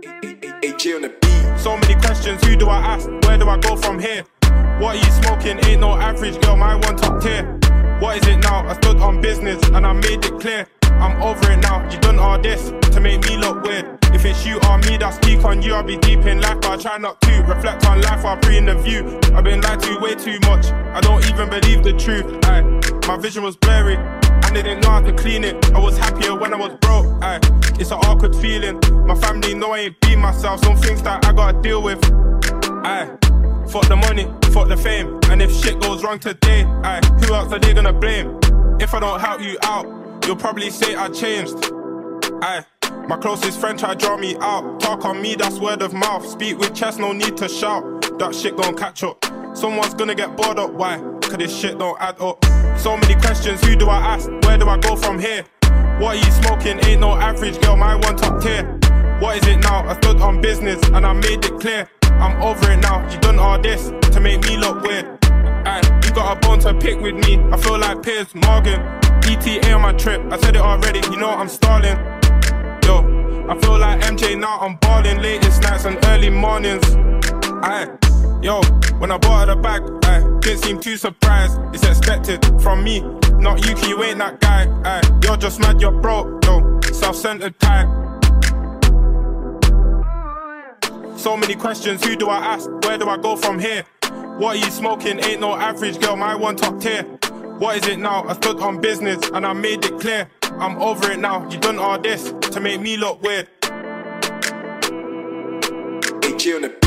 AJ on the beat. So many questions, who do I ask? Where do I go from here? What are you smoking? Ain't no average girl, my one top tier. What is it now? I stood on business and I made it clear. I'm over it now, you done all this to make me look weird. If it's you or me, that's peak on you. I'll be deep in life, but I try not to reflect on life while pre in the view. I've been lied to way too much, I don't even believe the truth. Aye. My vision was blurry, I didn't know how to clean it. I was happier when I was broke. Aye. It's an awkward feeling. My family know I ain't be myself. Some things that I gotta deal with. Aye. Fuck the money, fuck the fame. And if shit goes wrong today, aye, who else are they gonna blame? If I don't help you out, you'll probably say I changed. Aye. My closest friend tried to draw me out. Talk on me, that's word of mouth. Speak with chest, no need to shout. That shit gon' catch up. Someone's gonna get bored up, why? Cause this shit don't add up. So many questions, who do I ask? Where do I go from here? What are you smoking? Ain't no average girl, my one top tier. What is it now? I stood on business and I made it clear. I'm over it now, you done all this to make me look weird. Aye, you got a bone to pick with me, I feel like Piers Morgan. ETA on my trip, I said it already, you know I'm stalling. Yo, I feel like MJ now, I'm balling. Latest nights and early mornings. Aye, yo, when I bought her the bag, aye, didn't seem too surprised. It's expected from me, not you, you ain't that guy. Aye, you're just mad, you're broke, yo, self-centered type. So many questions, who do I ask? Where do I go from here? What are you smoking? Ain't no average girl, my one top tier. What is it now? I stood on business and I made it clear. I'm over it now, you done all this to make me look weird. AJ on the